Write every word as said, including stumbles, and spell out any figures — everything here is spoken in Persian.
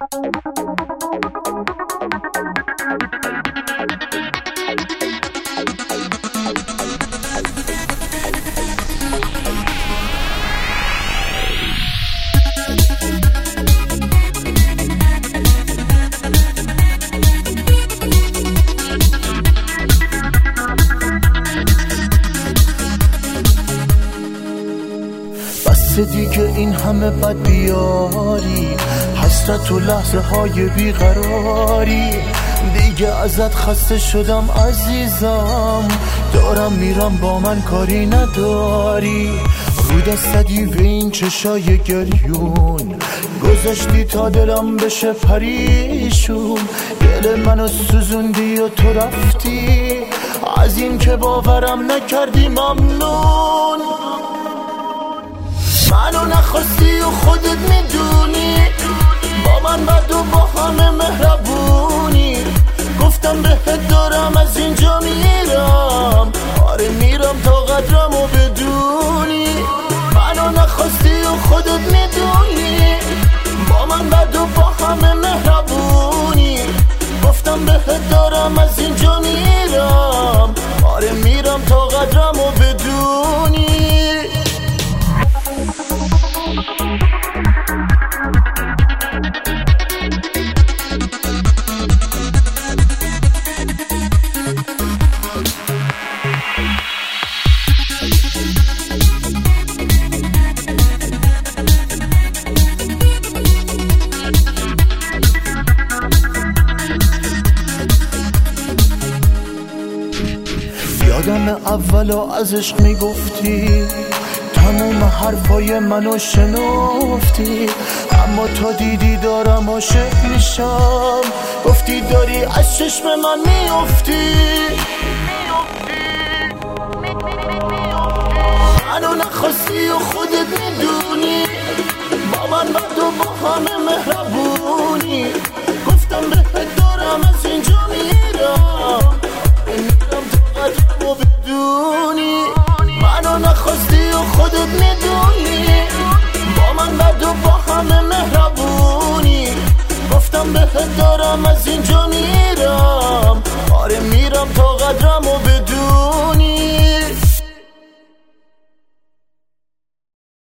دیگه این همه بد بیاری، حسرت و لحظه های بیقراری، دیگه ازت خسته شدم عزیزم، دارم میرم با من کاری نداری. رو دستدی به این چشای گریون گذاشتی تا دلم بشه پریشون، دل منو سوزوندی و تو رفتی، از این که باورم نکردی ممنون. منو نخواستی و خودت میدونی، با من بد و با همه مهربونی، گفتم بهت دارم از اینجا میرم، آره میرم تا قدرمو بدونی. منو نخواستی و خودت میدونی، با من بد و با همه مهربونی، گفتم بهت دارم از اینجا میرم، آره میرم تا قدرمو بدونی. یادم اولا از عشق میگفتی، تموم حرفای منو شنفتی، اما تا دیدی دارم عاشق میشم، گفتی داری از چشم من میافتی. منو نخواستی و خودت میدونی، با من بد و با همه مهربونی، گفتم بهت دارم از اینجا میرم، میرم تا قدرمو بدونی. منو نخواستی و خودت میدونی، با من بد و با همه مهربونی، گفتم بهت دارم از اینجا میرم، آره میرم تا قدرمو بدونی.